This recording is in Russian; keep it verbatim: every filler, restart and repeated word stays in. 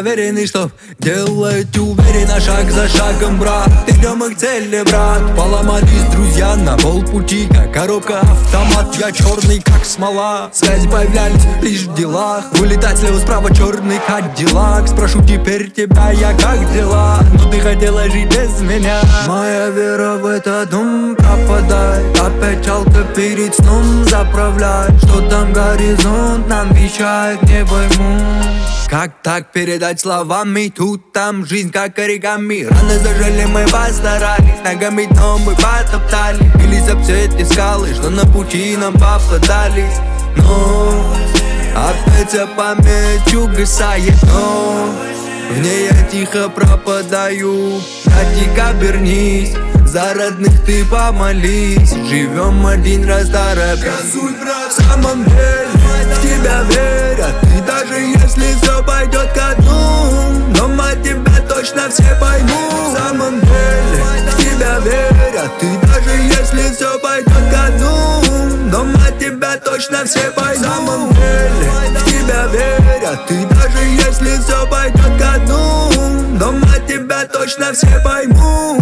проверенный, чтоб делать уверенно, шаг за шагом, брат. Идем мы к цели, брат. Поломались друзья на полпути, как коробка автомат. Я черный, как смола. Связи появлялись лишь в делах. Вылетать слева справа черный кадиллак. Спрошу теперь тебя, я как дела? Но ты хотела жить без меня. Моя вера в этот дом пропадает. Опять чалка перед сном заправляет. Что там горизонт нам вещает, не пойму. Как так передать словами? Тут там жизнь как оригами. Раны зажили, мы постарались. Ногами дном мы потоптали. Бились об все эти скалы, что на пути нам попадались. Но опять вся память угасает, но в ней я тихо пропадаю. Братик, обернись, за родных ты помолись. Живем один раз, старая газуй, брат. В самом деле в тебя верят. И даже если все пойдет ко дну, дома тебя точно все поймут. В самом деле в тебя верят. И даже если все пойдет ко дну, дома тебя точно все поймут. В самом деле в тебя верят. И даже если все пойдет ко дну, дома тебя точно все поймут.